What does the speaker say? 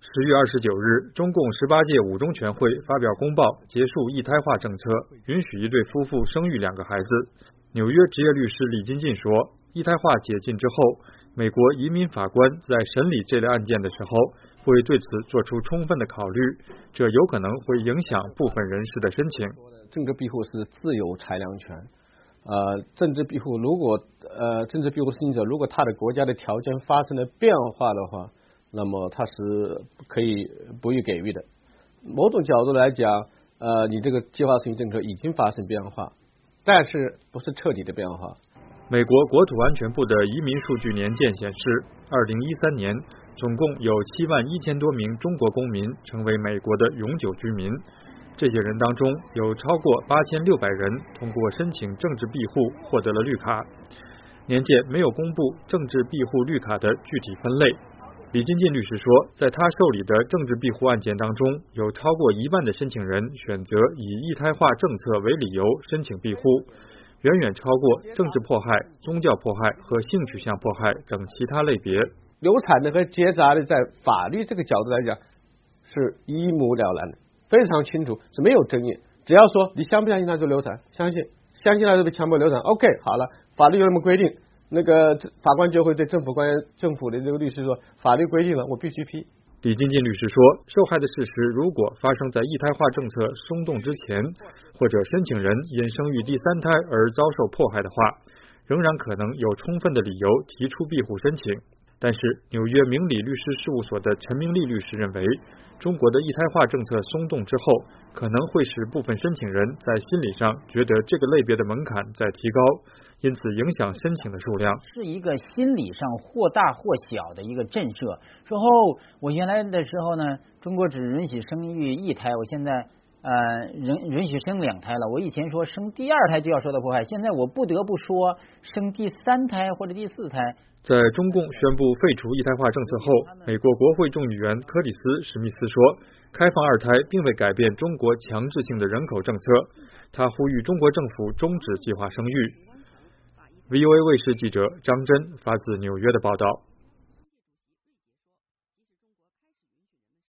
10月29日，中共18届五中全会发表公报，结束一胎化政策，允许一对夫妇生育2个孩子。纽约职业律师李金进说，一胎化解禁之后，美国移民法官在审理这类案件的时候，会对此做出充分的考虑，这有可能会影响部分人士的申请。 政治庇护是自由裁量权，政治庇护政治庇护申请者如果他的国家的条件发生了变化的话，那么它是可以不予给予的。某种角度来讲，你这个计划生育政策已经发生变化，但是不是彻底的变化。 美国国土安全部的移民数据年鉴显示，2013年总共有71000多名中国公民成为美国的永久居民，这些人当中有超过8600人通过申请政治庇护获得了绿卡。年鉴没有公布政治庇护绿卡的具体分类。李金进律师说，在他受理的政治庇护案件当中，有超过1万的申请人选择以一胎化政策为理由申请庇护，远远超过政治迫害、宗教迫害和性取向迫害等其他类别。 流产的和结扎的在法律这个角度来讲是一目了然的，非常清楚，是没有争议。只要说你相不相信他就流产，相信他就被强迫流产 ，OK， 好了，法律有这么规定，那个法官就会对政府的这个律师说，法律规定了，我必须批。 李金进律师说，受害的事实如果发生在一胎化政策松动之前，或者申请人因生育第3胎而遭受迫害的话，仍然可能有充分的理由提出庇护申请。但是纽约明理律师事务所的陈明利律师认为，中国的一胎化政策松动之后，可能会使部分申请人在心理上觉得这个类别的门槛在提高，因此影响申请的数量。 是一个心理上或大或小的一个震慑，说我原来的时候呢，中国只允许生育1胎，我现在允许生2胎了。我以前说生第2胎就要受到迫害，现在我不得不说生第3胎或者第4胎。 在中共宣布废除一胎化政策后，美国国会众议员柯里斯·史密斯说，开放2胎并未改变中国强制性的人口政策，他呼吁中国政府终止计划生育。VOA 卫视记者张真发自纽约的报道。